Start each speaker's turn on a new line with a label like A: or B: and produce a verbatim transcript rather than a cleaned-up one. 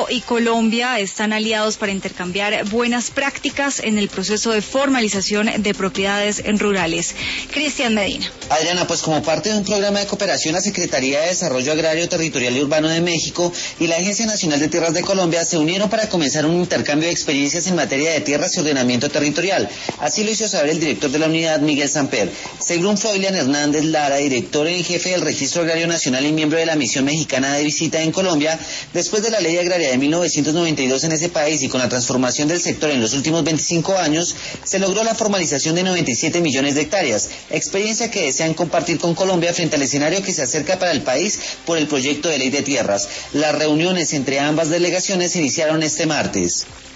A: México y Colombia están aliados para intercambiar buenas prácticas en el proceso de formalización de propiedades rurales. Cristian Medina.
B: Adriana, pues como parte de un programa de cooperación, la Secretaría de Desarrollo Agrario, Territorial y Urbano de México y la Agencia Nacional de Tierras de Colombia se unieron para comenzar un intercambio de experiencias en materia de tierras y ordenamiento territorial. Así lo hizo saber el director de la unidad, Miguel Samper. Según Froilian Hernández Lara, director en jefe del Registro Agrario Nacional y miembro de la Misión Mexicana de Visita en Colombia, después de la Ley Agraria de mil novecientos noventa y dos en ese país y con la transformación del sector en los últimos veinticinco años, se logró la formalización de noventa y siete millones de hectáreas, experiencia que desean compartir con Colombia frente al escenario que se acerca para el país por el proyecto de ley de tierras. Las reuniones entre ambas delegaciones se iniciaron este martes.